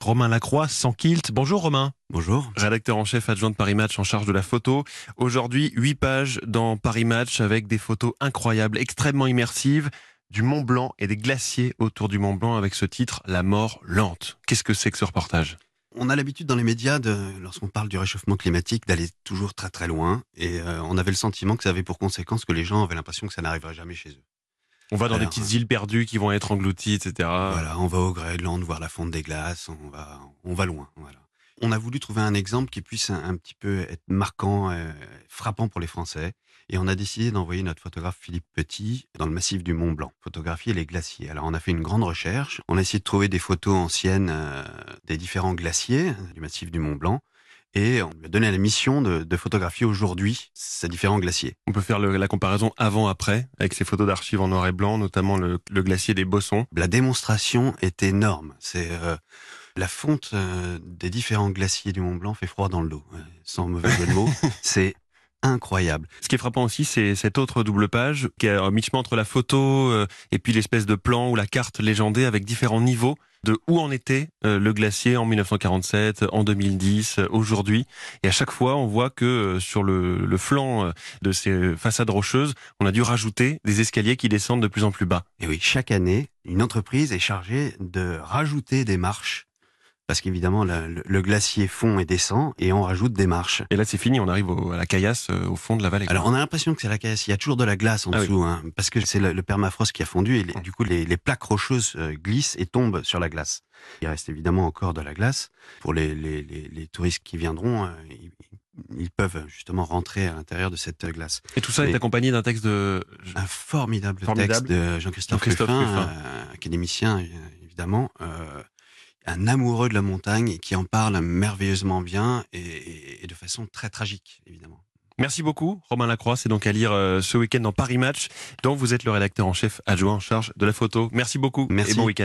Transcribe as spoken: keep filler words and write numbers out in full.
Romain Lacroix, sans kilt. Bonjour Romain. Bonjour. Rédacteur en chef adjoint de Paris Match en charge de la photo. Aujourd'hui, huit pages dans Paris Match avec des photos incroyables, extrêmement immersives, du Mont Blanc et des glaciers autour du Mont Blanc avec ce titre « La mort lente ». Qu'est-ce que c'est que ce reportage ? On a l'habitude dans les médias, de, lorsqu'on parle du réchauffement climatique, d'aller toujours très très loin. Et euh, on avait le sentiment que ça avait pour conséquence que les gens avaient l'impression que ça n'arriverait jamais chez eux. On va dans Alors, des petites îles perdues qui vont être englouties, et cetera. Voilà, on va au Groenland voir la fonte des glaces, on va, on va loin. Voilà. On a voulu trouver un exemple qui puisse un, un petit peu être marquant, euh, frappant pour les Français. Et on a décidé d'envoyer notre photographe Philippe Petit dans le massif du Mont Blanc, photographier les glaciers. Alors on a fait une grande recherche, on a essayé de trouver des photos anciennes euh, des différents glaciers du massif du Mont Blanc. Et on lui a donné la mission de, de photographier aujourd'hui ces différents glaciers. On peut faire le, la comparaison avant-après avec ces photos d'archives en noir et blanc, notamment le, le glacier des Bossons. La démonstration est énorme. C'est euh, la fonte euh, des différents glaciers du Mont Blanc fait froid dans le dos, euh, sans mauvais jeu de mots. C'est incroyable. Ce qui est frappant aussi, c'est cette autre double page qui est à mi-chemin entre la photo euh, et puis l'espèce de plan ou la carte légendée avec différents niveaux de où en était euh, le glacier en mille neuf cent quarante-sept, en deux mille dix, euh, aujourd'hui. Et à chaque fois, on voit que euh, sur le, le flanc euh, de ces façades rocheuses, on a dû rajouter des escaliers qui descendent de plus en plus bas. Et oui, chaque année, une entreprise est chargée de rajouter des marches. Parce qu'évidemment, le, le, le glacier fond et descend, et on rajoute des marches. Et là, c'est fini, on arrive au, à la caillasse, euh, au fond de la vallée. Alors, on a l'impression que c'est la caillasse. Il y a toujours de la glace en ah dessous, oui. hein, parce que c'est le, le permafrost qui a fondu, et les, du coup, les, les plaques rocheuses euh, glissent et tombent sur la glace. Il reste évidemment encore de la glace. Pour les, les, les, les touristes qui viendront, euh, ils, ils peuvent justement rentrer à l'intérieur de cette glace. Et tout ça Mais est accompagné d'un texte de... Un formidable, formidable. texte de Jean-Christophe, Jean-Christophe Ruffin, Ruffin. Euh, académicien, évidemment, euh, un amoureux de la montagne qui en parle merveilleusement bien et, et, et de façon très tragique, évidemment. Merci beaucoup, Romain Lacroix. C'est donc à lire euh, ce week-end dans Paris Match, dont vous êtes le rédacteur en chef adjoint en charge de la photo. Merci beaucoup Merci. et bon week-end.